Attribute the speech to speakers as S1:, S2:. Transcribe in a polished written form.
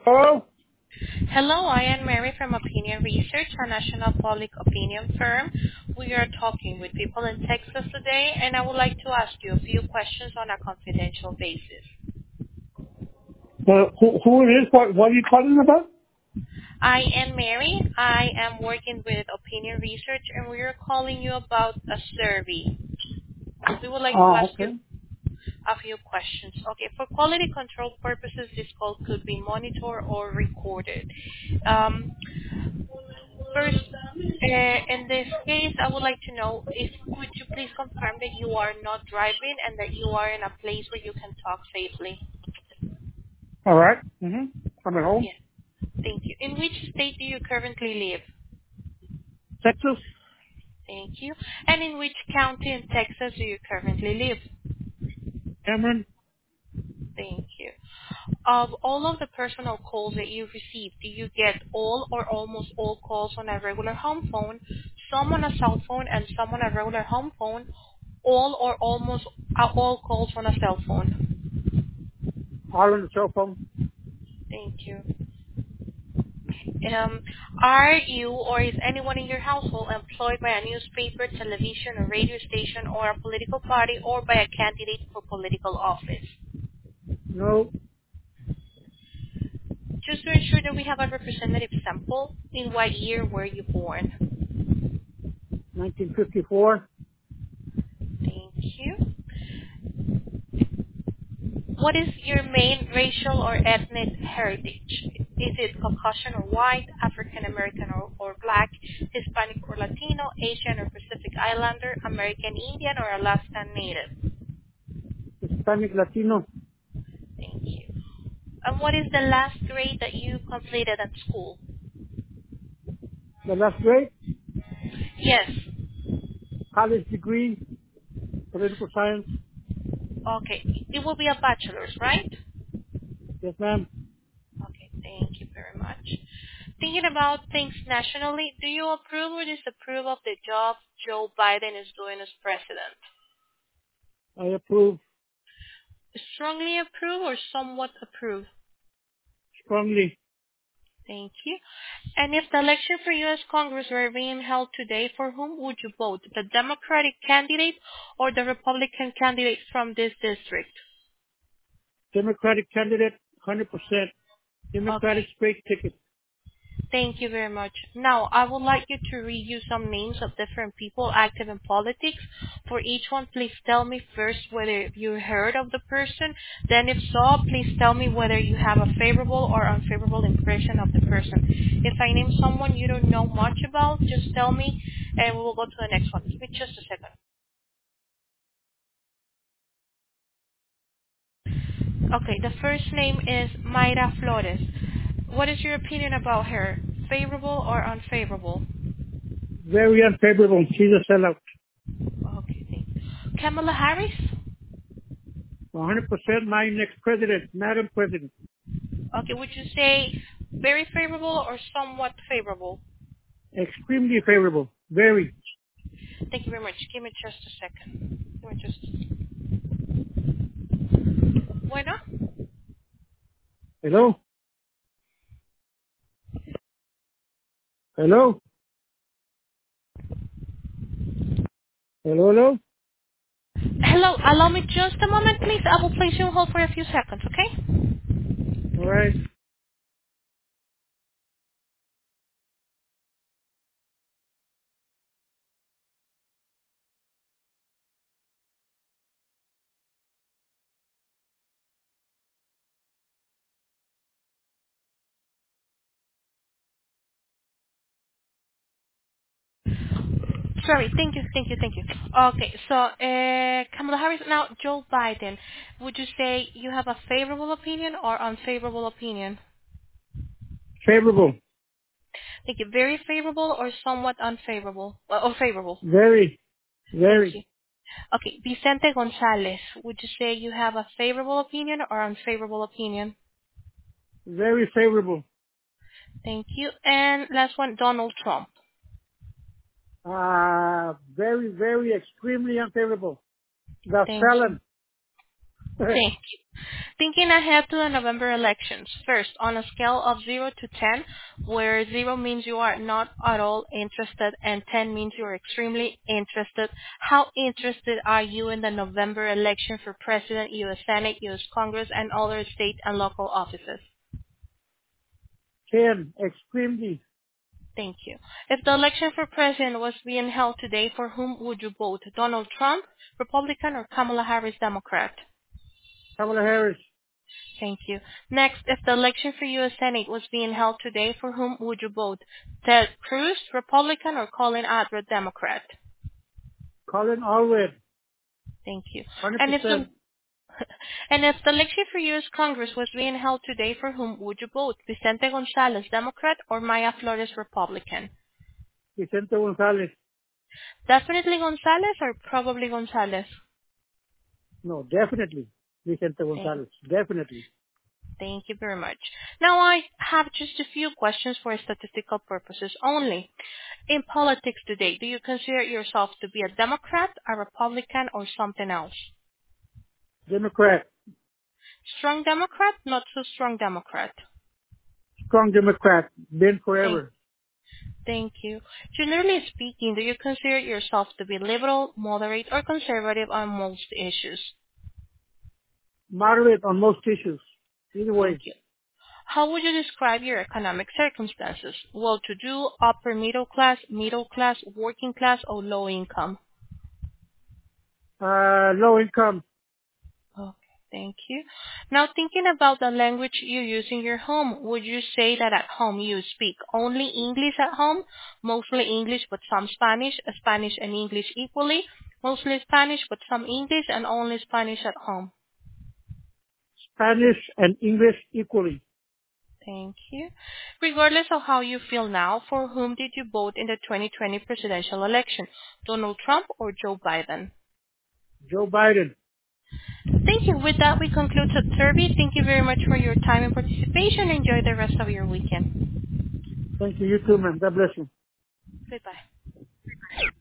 S1: Oh,
S2: Hello, I am Mary from Opinion Research, a national public opinion firm. We are talking with people in Texas today, and I would like to ask you a few questions on a confidential basis.
S1: who it is? What are you calling about?
S2: I am Mary. I am working with Opinion Research, and we are calling you about a survey. We would like to
S1: Ah,
S2: ask you
S1: okay.
S2: a few questions. Okay, for quality control purposes, this call could be monitored or recorded. Um, First, in this case, I would like to know if could you please confirm that you are not driving and that you are in a place where you can talk safely?
S1: All right. I'm at home.
S2: Yes. Thank you. In which state do you currently live?
S1: Texas,
S2: Thank you. And in which county in Texas do you currently live?
S1: Cameron.
S2: Thank you. Of all of the personal calls that you receive, do you get all or almost all calls on a regular home phone, some on a cell phone, and some on a regular home phone, all or almost all calls on a cell phone?
S1: All on the cell phone.
S2: Thank you. Um, are you or is anyone in your household employed by a newspaper, television, or radio station, or a political party, or by a candidate for political office?
S1: No,
S2: Just to ensure that we have a representative sample, in what year were you born?
S1: 1954.
S2: Thank you. What is your main racial or ethnic heritage? Is it Caucasian or white, African American or black, Hispanic or Latino, Asian or Pacific Islander, American Indian or Alaskan Native?
S1: Hispanic Latino.
S2: Thank you. And what is the last grade that you completed at school?
S1: The last grade,
S2: Yes.
S1: college degree, political science.
S2: Okay. It will be a bachelor's, right?
S1: Yes, ma'am.
S2: Okay. Thank you very much. Thinking about things nationally, do you approve or disapprove of the job Joe Biden is doing as president?
S1: I approve
S2: Strongly approve or somewhat approve?
S1: strongly.
S2: Thank you. And if the election for U.S. Congress were being held today, for whom would you vote? The Democratic candidate or the Republican candidate from this district?
S1: Democratic candidate, 100%.
S2: Okay.
S1: Democratic straight ticket.
S2: Thank you very much. Now, I would like you to read you some names of different people active in politics. For each one, please tell me first whether you heard of the person. Then, if so, please tell me whether you have a favorable or unfavorable impression of the person. If I name someone you don't know much about, just tell me, and we will go to the next one. Give me just a second. Okay, the first name is Mayra Flores. What is your opinion about her? Favorable or unfavorable?
S1: Very unfavorable. She's a sellout.
S2: Okay, thank you. Kamala Harris?
S1: 100% my next president, Madam President.
S2: Okay, would you say very favorable or somewhat favorable?
S1: Extremely favorable. Very.
S2: Thank you very much. Give me just a second. Give me just. Bueno?
S1: Hello? Hello? Hello, hello?
S2: Hello, allow me just a moment, please. I will place you on hold for a few seconds, okay?
S1: All right.
S2: Sorry, thank you. Okay, so Kamala Harris, now Joe Biden. Would you say you have a favorable opinion or unfavorable opinion?
S1: Favorable.
S2: Thank you. Very favorable or somewhat unfavorable? Or favorable?
S1: Very,
S2: Thank
S1: very,
S2: you. Okay, Vicente Gonzalez. Would you say you have a favorable opinion or unfavorable opinion?
S1: very favorable.
S2: Thank you. And last one, Donald Trump.
S1: Very, very extremely unfavorable. The
S2: Thank you.
S1: felon.
S2: Thank you. Thinking ahead to the November elections. First, on a scale of 0 to 10, where 0 means you are not at all interested and 10 means you are extremely interested, how interested are you in the November election for President, U.S. Senate, U.S. Congress, and other state and local offices?
S1: 10. Extremely.
S2: Thank you. If the election for president was being held today, for whom would you vote? Donald Trump, Republican, or Kamala Harris, Democrat?
S1: Kamala Harris.
S2: Thank you. Next, if the election for U.S. Senate was being held today, for whom would you vote? Ted Cruz, Republican, or Colin Allred, Democrat?
S1: Colin Allred.
S2: Thank you. And if
S1: 100%.
S2: the and if the election for U.S. Congress was being held today, for whom would you vote? Vicente Gonzalez, Democrat, or Maya Flores, Republican?
S1: Vicente Gonzalez.
S2: Definitely Gonzalez or probably Gonzalez?
S1: No, definitely. Vicente
S2: Thank
S1: Gonzalez. Definitely.
S2: Thank you very much. Now I have just a few questions for statistical purposes only. In politics today, do you consider yourself to be a Democrat, a Republican, or something else?
S1: Democrat.
S2: Strong Democrat, not so strong Democrat.
S1: Strong Democrat. Been
S2: Thank,
S1: forever.
S2: thank you. Generally speaking, do you consider yourself to be liberal, moderate, or conservative on most issues?
S1: Moderate on most issues. Either
S2: Thank
S1: way.
S2: you. How would you describe your economic circumstances? Well-to-do, upper middle class, working class, or low income?
S1: Low income.
S2: Okay, thank you. Now, thinking about the language you use in your home, would you say that at home you speak only English at home, mostly English but some Spanish, Spanish and English equally, mostly Spanish but some English, and only Spanish at home?
S1: Spanish and English equally.
S2: Thank you. Regardless of how you feel now, for whom did you vote in the 2020 presidential election? Donald Trump or Joe Biden?
S1: Joe Biden.
S2: Thank you. With that, we conclude the survey. Thank you very much for your time and participation. Enjoy the rest of your weekend.
S1: Thank you. You too, man. God bless you.
S2: Goodbye.